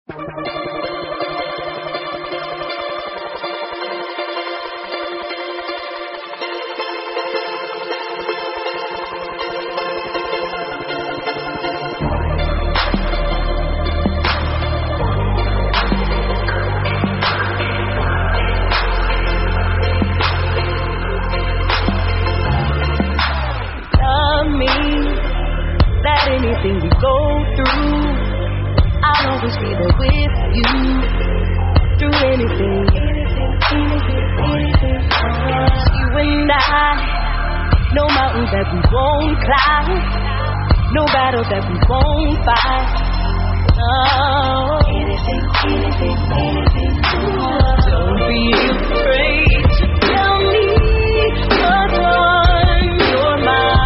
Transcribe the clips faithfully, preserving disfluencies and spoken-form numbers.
Anything we go through, I'll always be there with you. Through anything, anything, anything, anything. It's you and I. No mountain that we won't climb, no battle that we won't fight. Oh, anything, anything, anything. Don't be afraid to tell me what's on your mind.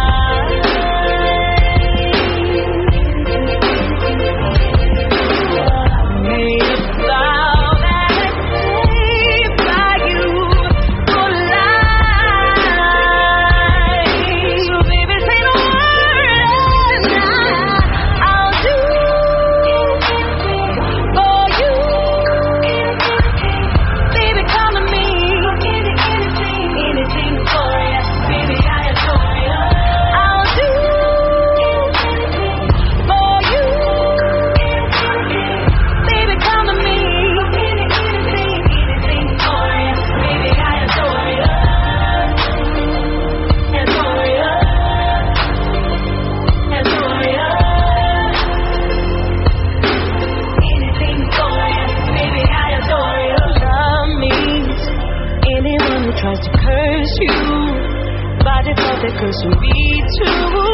Tries to curse you, by default that curse will be true.